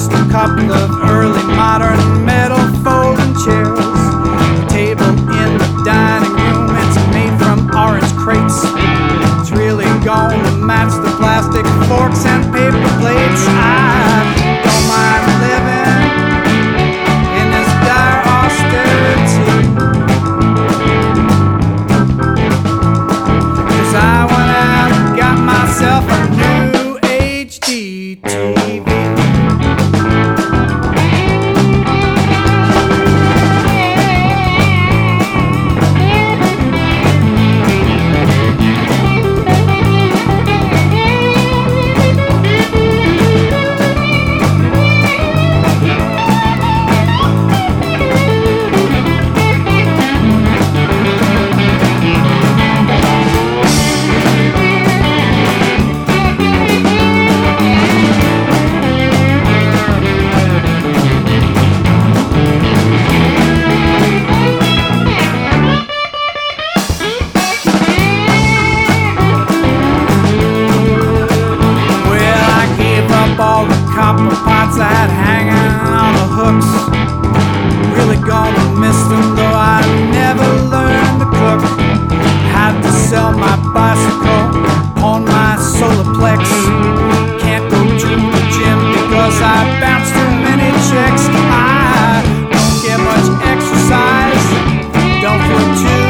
just a couple of early modern metal folding chairs. The table in the dining room, it's made from orange crates. It's really gonna match the plastic forks and paper plates. I don't mind living in this dire austerity, 'cause I went out and got myself a new HD TV. All the copper pots I had hanging on the hooks, really gonna miss them, though I never learned to cook. Had to sell my bicycle on my solarplex. Can't go to the gym because I bounce too many checks. I don't get much exercise, don't feel too